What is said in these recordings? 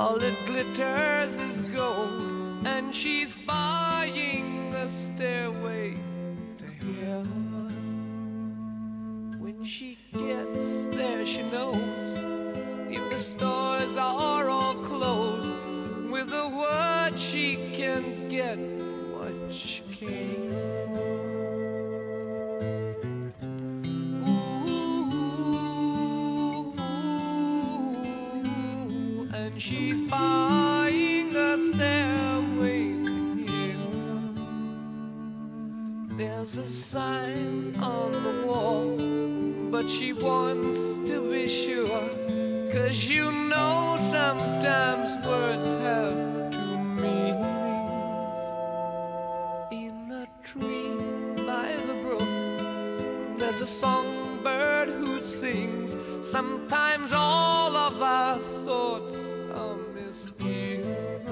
All that glitters is gold, and she's buying the stairway to heaven. When she gets there, she knows if the stores are all closed, with a word she can get what she came for. She's buying a stairway to heaven. There's a sign on the wall, but she wants to be sure, 'cause you know sometimes words have two meanings. In a tree by the brook, there's a songbird who sings. Sometimes all of our thoughts are misgiven.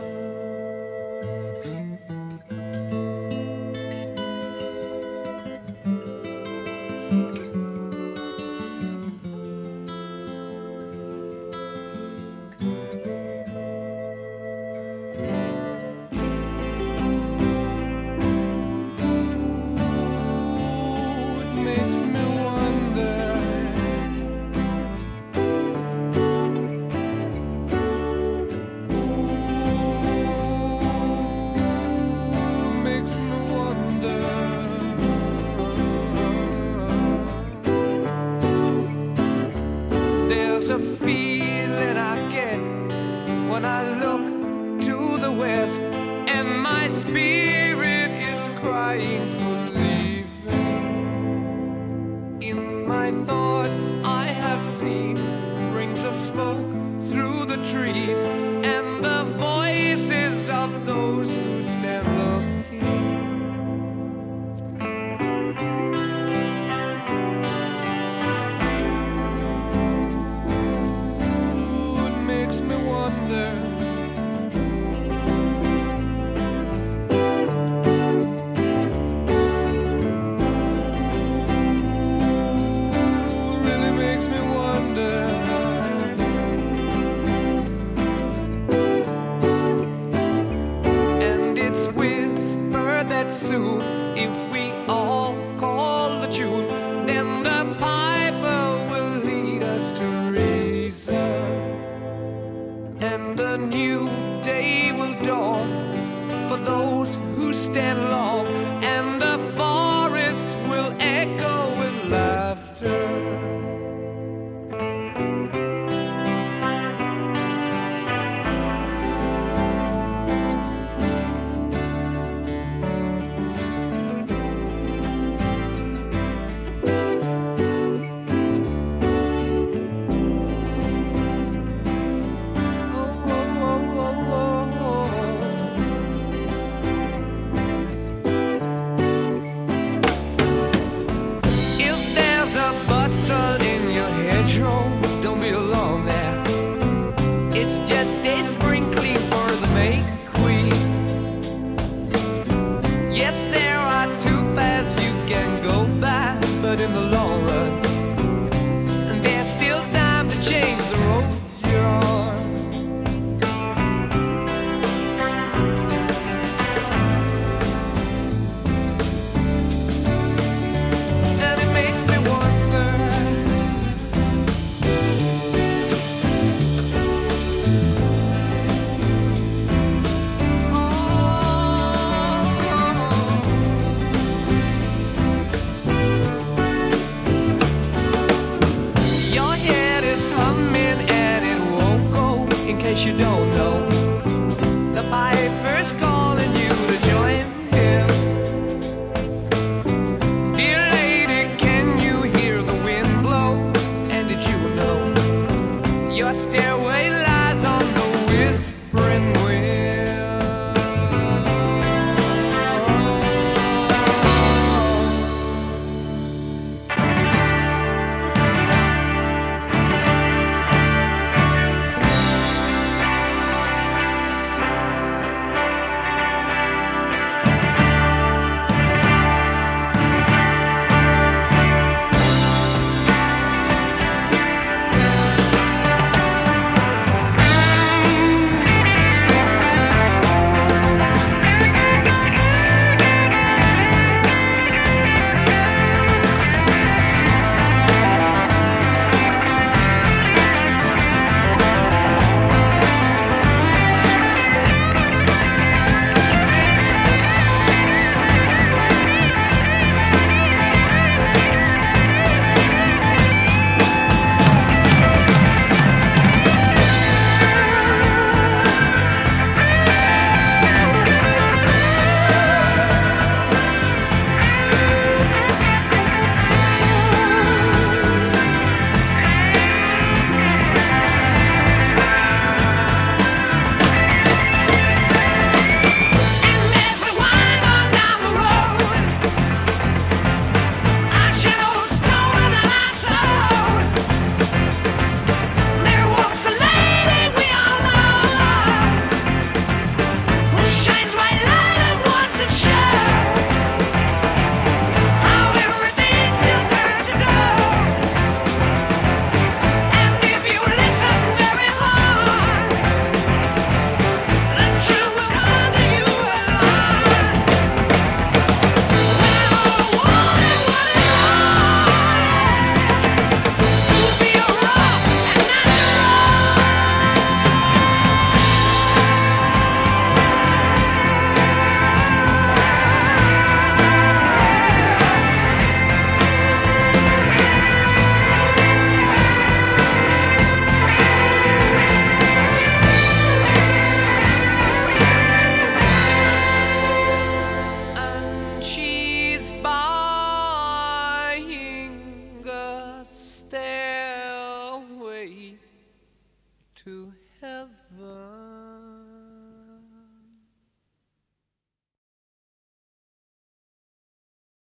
There's a feeling I get when I look to the west, and my spirit is crying for leaving. In my thoughts I have seen rings of smoke through the trees, and the voices of those who stand looking. Soon, if we all call the tune, then the piper will lead us to reason, and a new day will dawn for those who stand long, and